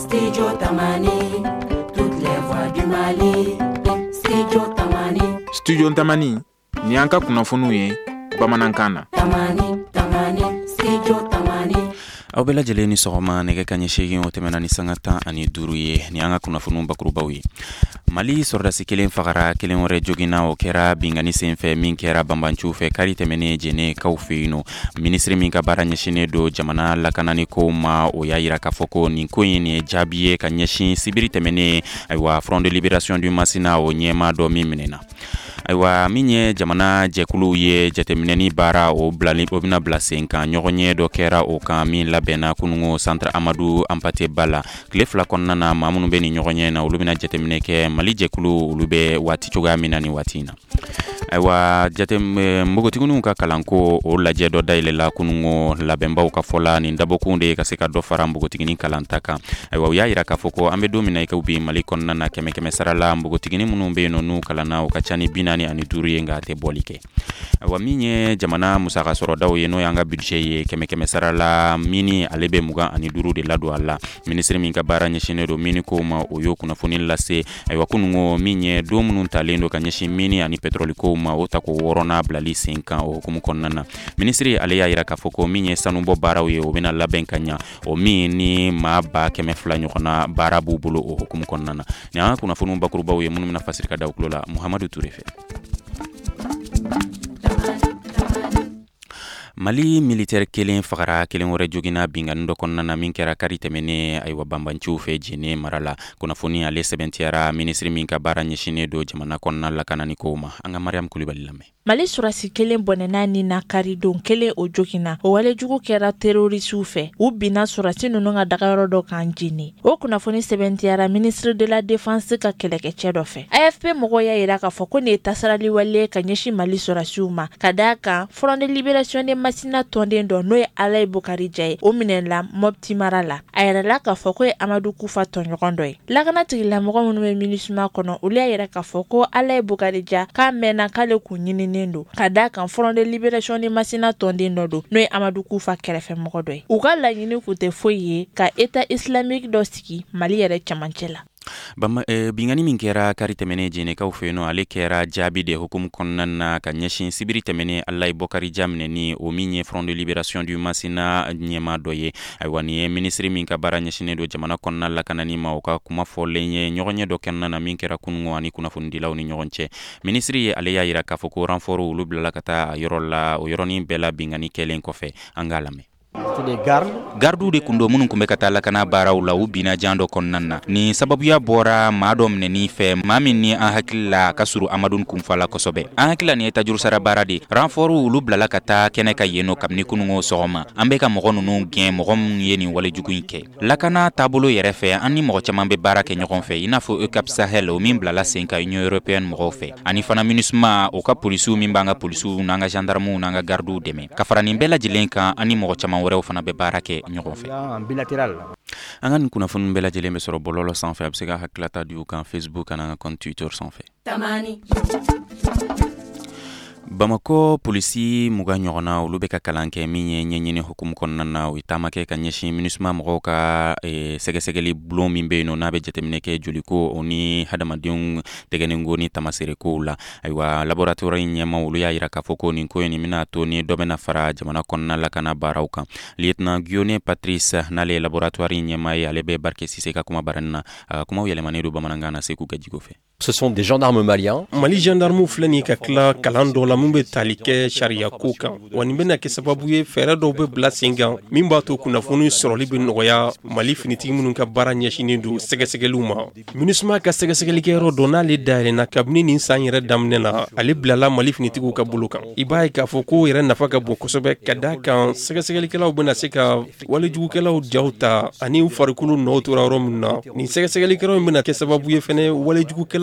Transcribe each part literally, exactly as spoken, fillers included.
Studio Tamani, toutes les voix du Mali. Studio Tamani. Studio Tamani, ni anka kunafunu ye Bamanankana. Tamani, Tamani, Studio Tamani. Aw bɛɛ lajɛlen ni sɔgɔma nɛgɛ kanɲɛ seegin o tɛmɛna ni sanga tan ani duuru ye ni an ka kunnafoniw bakurubaw ye. Mali sɔrɔdasi kelen fagara kelen wɛrɛ joginna o kɛra bingani senfɛ min kɛra banbanciw fɛ kari tɛmɛnen jɛnɛ kaw fɛ yen nɔ. Minisiri min ka baara ɲɛsinnen don jamana lakanani kow ma o y'a yira k'a fɔ ko nin ko in nin ye jaabi ye ka ɲɛsin sibiri tɛmɛnen ayiwa Front de Libération du Masina o ɲɛma dɔ min minɛna. Ayiwa min ye jamana jɛkuluw ye jateminɛni baara o bilali o bɛna bila sen kan ɲɔgɔn ɲɛ dɔ kɛra o kan min labɛnna kunungo Centre Amadou Hampâté Balla tile fila kɔnɔna na maa minnu bɛ ni ɲɔgɔn ɲɛ na olu bɛna jateminɛ kɛ Mali jɛkulu olu bɛ waati cogoya min na ni waati in na. Ayiwa jate npogotigininw ka kalanko o lajɛ dɔ dayɛlɛla kunungo labɛnbaw ka fɔla nin dabɔkun de ka se ka dɔ fara npogotiginin kalan ta kan. Ayiwa u y'a yira k'a fɔ ko an bɛ don min na i ka bi Mali kɔnɔna na kɛmɛ kɛmɛ sara la npogotiginin minnu bɛ yen nɔ n'u kalanna o ka ca ni bi naani ani duuru ye nka a tɛ bɔli kɛ. Ayiwa min ye jamana musaka sɔrɔdaw ye n'o y'an ka budget ye kɛmɛ kɛmɛ sara la mini ale bɛ mugan ani duuru de ladon a la. Minisiri min ka baara ɲɛsinnen don mini ko ma o y'o kunnafoni lase. Ayiwa kunungo min ye don minnu talen don ka ɲɛsin mini ani pétrole ko ma o ta ko wɔɔrɔnan bilali sen kan o hukumu kɔnɔna na. Minisiri ale y'a yira k'a fɔ ko min ye sanubɔ baaraw ye o bɛna labɛn ka ɲa o min ni maa ba kɛmɛ fila ɲɔgɔnna baara b'u bolo o hukumu kɔnɔna na. Ni an ka kunnafoniw bakurubaw ye minnu bɛna fasiri ka da u tulo la Muhamadu Ture fɛ. Mali militaire kelen fagara kelen wɛrɛ joginna bingani dɔ kɔnɔna na min kɛra kari tɛmɛnen ayiwa banbanciw fɛ jɛnɛ mara la. Kunnafoni ale sɛbɛntiyara minisiri min ka baara ɲɛsinnen don jamana kɔnɔna lakanani kow ma. An ka Mariam Kulibali lamɛn. Mali surasi kelen bɔnɛna ni na karidon kelen o joginna o walejugu kɛra terrorisiw fɛ u binna surasi ninnu ka dagayɔrɔ dɔ kan jeni. O kunnafoni sɛbɛntiyara ministre de la défense ka kɛlɛkɛcɛ dɔ fɛ. A F P mɔgɔw y'a yira k'a fɔ ko nin ye tasarali wale ka ɲɛsin Mali surasiw ma ka d'a kan Front de Libération de Masina tɔnden dɔ n'o ye Alayi Bukari Ja ye o minɛla Mopti mara la. A yɛrɛla k'a fɔ ko ye Amadou Kufa tɔɲɔgɔn dɔ ye. Lakana tigilamɔgɔ minnu bɛ MINUSMA kɔnɔ olu y'a yira k'a fɔ ko Alayi Bukari Ja k'a mɛnna k'ale kun ɲininen do ka d'a kan Front de Libération de Masina tɔnden dɔ don n'o ye Amadou Kufa kɛrɛfɛmɔgɔ dɔ ye. U ka laɲini kun tɛ foyi ye ka État islamique dɔ sigi Mali yɛrɛ cɛmancɛ la. Bama, e, bingani min kɛra kari tɛmɛnen jɛnɛkaw fɛ yen nɔ ale kɛra jaabi de hukumu kɔnɔna na ka ɲɛsin sibiri tɛmɛnen Alayi Bukari Ja minɛni o min ye Front de Libération du Masina ɲɛma dɔ ye. Ayiwa nin ye minisiri min ka baara ɲɛsinnen don jamana kɔnɔna lakanani ma o ka kuma fɔlen ye ɲɔgɔn ɲɛ dɔ kɛnɛna na min kɛra kunungo ani kunnafonidilaw ni ɲɔgɔn cɛ. Minisiri ye ale y'a yira k'a fɔ ko renfort olu bilala ka taa a yɔrɔ la o yɔrɔnin bɛɛ la bingani kɛlen kɔfɛ an k'a lamɛn. Gardu de kun don minnu kun bɛ ka taa lakana baaraw la u binna jan dɔ kɔnɔna na. Ni sababuya bɔra maa dɔ minɛni fɛ maa min ni an hakili la ka surun Amadou Kunfa la kosɛbɛ. An hakili la nin ye tajurusara baara de. Renfort olu bilala ka taa kɛnɛ ka yeno kabini kunungo sɔgɔma. An bɛ ka mɔgɔ ninnu gɛn mɔgɔ minnu ye nin walejugu in kɛ. Lakana taabolo yɛrɛ fɛ an ni mɔgɔ caman bɛ baara kɛ ɲɔgɔn fɛ i n'a fɔ E C A P Sahel o min bilala sen ka Union Européenne mɔgɔw fɛ. Ani fana MINUSMA o ka polisiw min b'an ka polisiw n'an ka gendarmew n'an ka gardiw dɛmɛ. Ka fara nin bɛɛ lajɛlen kan an ni mɔgɔ caman wɛrɛw fana bɛ baara kɛ ɲɔgɔn fɛ. An ka nin kunnafoni bɛɛ lajɛlen bɛ sɔrɔ bɔlɔlɔ sanfɛ a bɛ se ka hakilata di u kan Facebook ani an ka compte Twitter sanfɛ. Tamani. Bamako polisi muga ɲɔgɔnna olu bɛ ka kalan kɛ min ye ɲɛɲini hukumu kɔnɔna na o ye taama kɛ ka ɲɛsin MINUSMA mɔgɔw ka e, sɛgɛsɛgɛli bulon min bɛ yen nɔ n'a bɛ jateminɛ kɛ joliko o ni hadamadenw tɛgɛniko ni tamaserekow la. Ayiwa laboratoire ɲɛma olu y'a yira k'a fɔ ko nin ko in nin bɛna to ni dɔ bɛna fara jamana kɔnɔna lakana baaraw kan. Lieutenant Guillaume Patrice n'ale ye laboratoire ɲɛma ye ale bɛ Barke Sise ka kuma barani na a ka kumaw yɛlɛmanen don bamanankan na Seku Gajigo fɛ. Ce sont des gendarmes maliens. Mali gendarmes filɛ nin ka tila kalan dɔ la mun bɛ tali kɛ sariya ko kan wa nin bɛna kɛ sababu ye fɛɛrɛ dɔw bɛ bila sen kan min b'a to kunnafoni sɔrɔli bɛ nɔgɔya Mali finitigi minnu ka baara ɲɛsinnen don sɛgɛsɛgɛliw ma. MINUSMA ka sɛgɛsɛgɛlikɛyɔrɔ dɔ n'ale dayɛlɛnna kabini nin san yɛrɛ daminɛ na ale bilala Mali finitigiw ka bolo kan. I b'a ye k'a fɔ ko yɛrɛ nafa ka bon kosɛbɛ ka d'a kan sɛgɛsɛgɛlikɛlaw bɛna se ka walejugukɛlaw jaw ta ani u farikolo nɔw tora yɔrɔ min na. Nin sɛgɛsɛgɛlikɛlaw bɛna kɛ sababu ye fɛnɛ walejugukɛla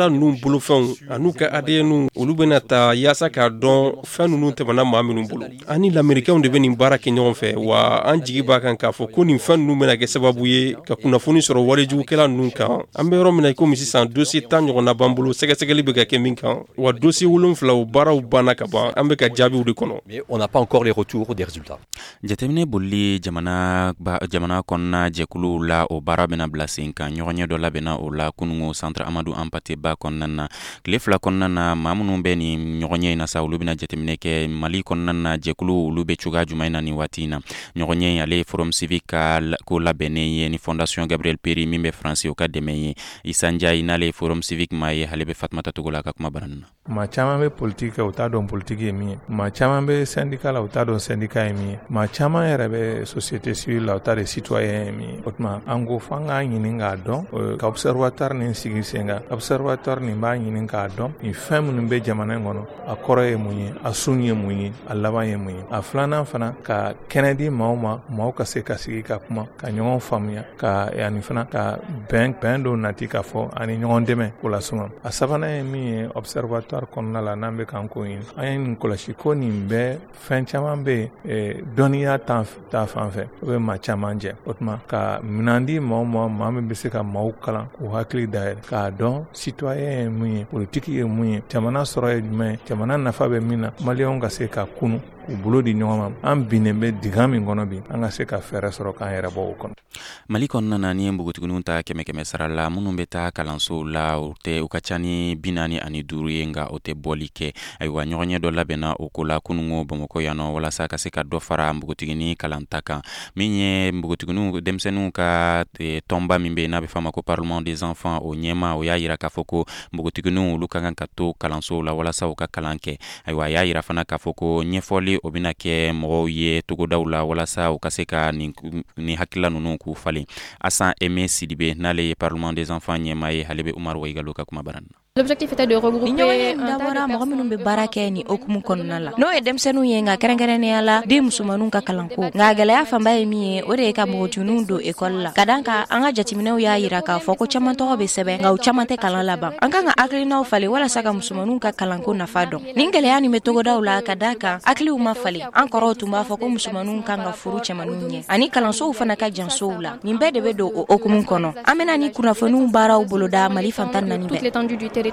jugukɛla ninnu bolofɛnw an'u ka adn olu bena ta yaasa k'a dɔn fɛn ninnu tɛmɛna maa minnu bolo an ni lamɛrikɛnw de be nin baara kɛ ɲɔgɔn fɛ wa an jigi b'a kan k'a fɔ ko nin fɛn ninnu bena kɛ sababu ye ka kunnafoni sɔrɔ wale jugukɛla ninnu kan an be yɔrɔ mina komi sisan dossier tan ɲɔgɔnna b'an bolo sɛgɛsɛgɛli be ka kɛ min kan wa dossier wolonfila o baaraw banna ka ban an be ka jaabiw de kɔnɔ. Mais on n'a pas encore les retours des résultats. jateminɛ bolili jamana jamana kɔnɔna jɛkuluw la o baara bena bila sen kan ɲɔgɔnɲɛ dɔ labɛnna o la kunungo centre Amadou Hampâté Bâ kɔnɔna na tile fila kɔnɔna na maa minnu bɛ nin ɲɔgɔnɲɛ in na sa olu bena jateminɛ kɛ Mali kɔnɔna na jɛkulu olu be cogoya juman in na nin waati in na ɲɔgɔnɲɛ in ale forum civique ka ko labɛnnen ye ni fondation Gabriel Péri min bɛ France o ka dɛmɛ ye Issa Ndiaye n'ale forum civique ma ye ale bɛ Fatumata Togo la ka kuma baranna maa caman bɛ politique kɛ u t'a dɔn politique ye min ye maa caman bɛ syndicat la u t'a dɔn syndicat ye min ye maa caman yɛrɛ bɛ société civile la u t'a dɔn citoyen ye min ye o tuma an ko f'an k'a ɲini k'a dɔn ka observatoire nin sigi sen kan observatoire nin b'a ɲini k'a dɔn nin fɛn minnu bɛ jamana in kɔnɔ a kɔrɔ ye mun ye a sun ye mun ye a laban ye mun ye a filanan fana ka kɛnɛ di maaw ma maaw ka se ka sigi ka kuma ka ɲɔgɔn faamuya ka ani fana ka bɛn bɛn dɔw nati ka fɔ ani ɲɔgɔn dɛmɛ o la suma a sabanan ye min ye observatoire kɔnɔna la n'an bɛ k'an ko ɲini an ye nin kɔlɔsi ko nin bɛɛ fɛn caman bɛ yen dɔnniya ta fan fɛ o bɛ maa caman jɛ o tuma ka minan di maaw ma maa min bɛ se ka maaw kalan k'u hakili dayɛlɛ k'a dɔn citoyen ye mun ye politiki ye mun ye jamana sɔrɔ ye jumɛn ye jamana nafa bɛ min na maliyɛnw ka se ka kunu u bolo di ɲɔgɔn ma an binnen bɛ digan min kɔnɔ bi an ka se ka fɛɛrɛ sɔrɔ k'an yɛrɛ bɔ o kɔnɔ. Mali kɔnɔna na ni ye npogotigininw ta kɛmɛ kɛmɛ sara la minnu bɛ taa kalansow la o tɛ u ka ca ni bi naani ani duuru ye nka o tɛ bɔli kɛ ayiwa ɲɔgɔnɲɛ dɔ labɛnna o ko la kunungo Bamakɔ yan nɔ walasa ka se ka dɔ fara npogotigini kalanta kan min ye npogotigininw denmisɛnninw ka tɔnba min bɛ yen n'a bɛ f'a ma ko parlement des enfants o ɲɛma o y'a yira k'a fɔ ko npogotigininw olu ka kan ka to kalansow la walasa u ka kalan kɛ ayiwa a y'a yira fana k'a fɔ ko ɲɛfɔli o bɛna kɛ mɔgɔw ye togodaw la walasa u ka se ka nin hakilila ninnu k'u falen Asan Aimé Sidibe n'ale ye parlement des enfants ɲɛma ye ale bɛ Umaru Waigalo ka kuma baranna. L'objectif était de regrouper d'abord mɔgɔ minnu bɛ baara kɛ ni okumu kɔnɔna la n'o ye denmisɛnninw ye nka kɛrɛnkɛrɛnnenya la den musomanninw ka kalanko nka gɛlɛya fanba ye min ye o de ye ka npogotigininw don ekɔli la ka da kan an ka jateminɛw y'a yira k'a fɔ ko caman tɔgɔ bɛ sɛbɛn nka u caman tɛ kalan laban an kan ka hakilinaw falen walasa ka musomanninw ka kalanko nafa dɔn nin gɛlɛya nin bɛ togodaw la ka da kan hakiliw ma falen an kɔrɔw tun b'a fɔ ko musomanninw kan ka furu cɛmanninw ɲɛ ani kalansow fana ka jan sow la nin bɛɛ de bɛ don o okumu kɔnɔ an bɛna ni kunnafoniw baaraw boloda Mali fantan naani bɛɛ.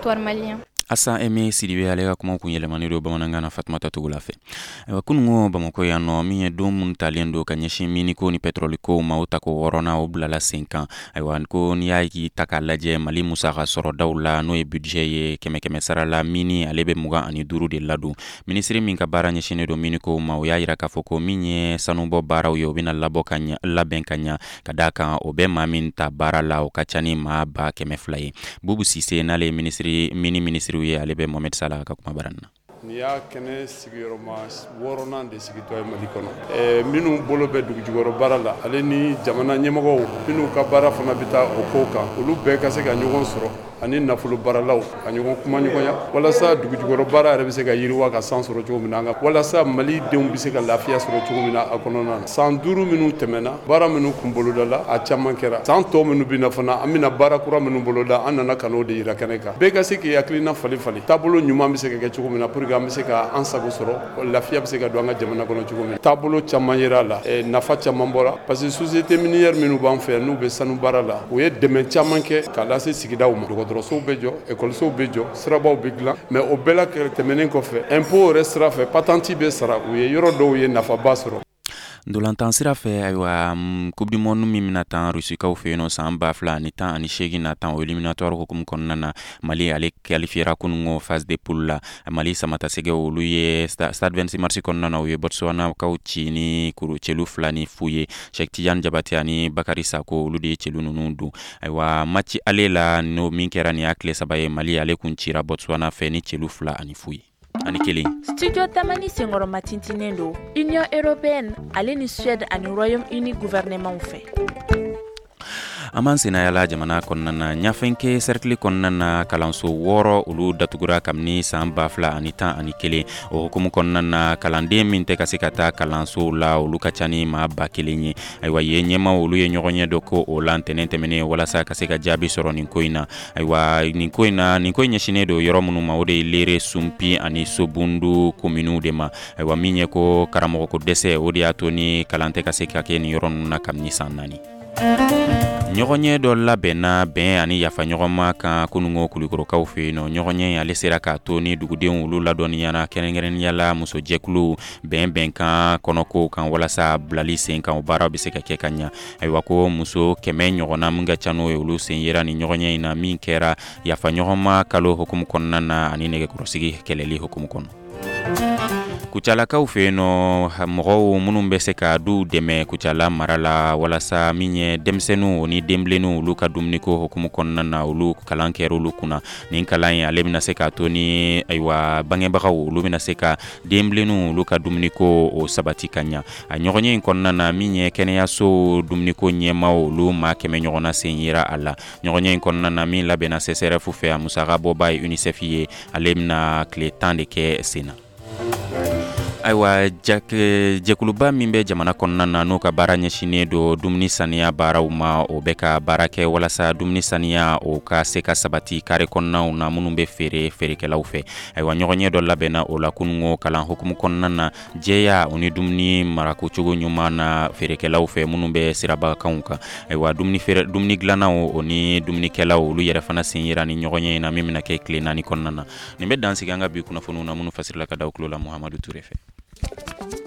Asan Aimé Sidibe ale ka kuma kun yɛlɛmani do bamanankan na Fatumata Togo la fɛ ayiwa kunungo Bamakɔ yan nɔ min ye don mun talen do ka ɲɛsin miniko ni pétrole ko ma o ta ko wɔɔrɔnan o bilala sen kan ayiwa ko n'i y'a k'i ta k'a lajɛ Mali musaka sɔrɔ daw la n'o ye budget ye kɛmɛ kɛmɛ sara la mini ale bɛ mugan ani duuru de ladon minisiri min ka baara ɲɛsinnen do miniko ma o y'a yira k'a fɔ ko min ye sanubɔ baaraw ye o bɛna labɔ ka ɲa labɛn ka ɲa ka d'a kan o bɛ maa min ta baara la o ka ca ni maa ba kɛmɛ fila ye Bubu Sise n'ale ye minisiri mini minisiri ye ale bɛ Mohamed Salah ka kuma baranna. Ni y'a kɛnɛ sigiyɔrɔma wɔɔrɔnan de sigitɔ ye Mali kɔnɔ ɛɛ minnu bolo bɛ dugujukɔrɔ baara la ale ni jamana ɲɛmɔgɔw minnu ka baara fana bɛ taa o kow kan olu bɛɛ ka se ka ɲɔgɔn sɔrɔ ani nafolo baaralaw ka ɲɔgɔn kuma ɲɔgɔnya walasa dugujukɔrɔ baara yɛrɛ bɛ se ka yiriwa ka san sɔrɔ cogo min na walasa Mali denw bɛ se ka lafiya sɔrɔ cogo min na a kɔnɔna na san duuru minnu tɛmɛna baara minnu kun boloda la a caman kɛra san tɔ minnu bɛ na fana an bɛna baara kura minnu boloda an nana ka n'o de yira kɛnɛ kan bɛɛ ka se k'i hakilina falen falen taabolo ɲuman bɛ se ka kɛ cogo min na pour que an bɛ se ka an sago sɔrɔ lafiya bɛ se ka don an ka jamana kɔnɔ cogo min taabolo caman yera la nafa caman bɔra parce que société minière minnu b'an fɛ n'u bɛ sanu baara la u ye dɛmɛ caman kɛ k'a lase sigidaw ma dɔgɔtɔrɔsow bɛ jɔ écolisow bɛ jɔ sirabaw bɛ dilan mais o bɛɛ la tɛmɛnen kɔfɛ impôt yɛrɛ sira fɛ patente bɛ sara u ye yɔrɔ dɔw ye nafaba sɔrɔ. Ndolantan sira fɛ ayiwa coupe du monde min bɛna tan rusikaw fɛ yen nɔ san ba fila ani tan ani seegin na tan o éliminatoire hukumu kɔnɔna na Mali ale qualifiera kunungo phase de poule la Mali samatasɛgɛ olu ye stade vingt-six mars kɔnɔna na u ye Botswana kaw ci ni kuru cɛlu fila ni fu ye Cheikh Tidiane Jabate ani Bakari Sako olu de ye cɛlu ninnu dun ayiwa match ale la n'o min kɛra nin y'a tile saba ye Mali ale kun cira Botswana fɛ ni cɛlu fila ani fu ye. Ani kelen. Studio Tamani Sengoro matintinen do Union Européenne ale ni Suède ani Royaume-Uni gouvernement fɛ. aman senayala jamana konnana nyafenke cercle konnana kalanso woro ulu datugura kamni samba fla anita ani kele o hukumu konnana kalande min te kasikata kalanso la ulu kachani ma bakelenye aywa yenyema ulu ye nyogonye doko o lantene temene wala sa kasika jabi soro ninkoina aywa ninkoina ninkoina shinedo yoro munu mawde lere sumpi ani sobundu kominu dema aywa minye ko karamo ko dese odi atoni kalante kasika ke ni yoro na kamni sanani nyogonye do labena ben ani yafa nyogoma ka kunungo kulikoro kawfe no nyogonye ale sera ka toni duguden ulu ladoni yana kerengeren yala muso jeklu ben ben ka konoko kan wala sa blali sen kan bara be se ka kekanya aywa ko muso keme nyogona munga chano ulu sen yera ni nyogonye ina min kera yafa nyogoma kalo hukum konnana ani nege kurosigi keleli hukum kon kuchala ka ufeno mɔgɔw munun bɛ se ka du dɛmɛ kuchala marala walasa minye demsenu ni demblenu olu ka dumuni ko hukumu kɔnɔna na olu kalan kɛra olu kunna nin kalan ye ale bɛna se ka to ni aywa bangebagaw olu bɛna se ka demblenu olu ka dumuni ko o sabati ka ɲa a ɲɔgɔnye in kɔnɔna na min ye kɛnɛyaso dumuni ko ɲɛmaw olu ma kɛmɛ ɲɔgɔnna sen yira a la ɲɔgɔnye in kɔnɔna na min labɛnna C S R F fɛ a musaka bɔba ye UNICEF ye ale bɛna tile tan de kɛ sen na aywa jak jekuluba min bɛ jamana kɔnɔna na n'o ka baara ɲɛsinnen do dumuni saniya baaraw ma o bɛ ka baara kɛ walasa dumuni saniya o ka se ka sabati kare kɔnɔnaw na minnu bɛ feere feerekɛlaw fɛ aywa ɲɔgɔnye dɔ labɛnna o la kunungo kalan hukumu kɔnɔna na jɛya o ni dumuni marakocogo ɲuman na feerekɛlaw fɛ minnu bɛ sirabagakanw kan aywa dumuni feere dumuni dilannaw o ni dumunikɛlaw olu yɛrɛ fana sen yera ni ɲɔgɔnye in na min bɛna kɛ tile naani kɔnɔna na nin bɛ dansigi an ka bi kunnafoniw na minnu fasirila ka da u tulo la Muhamadu Ture fɛ.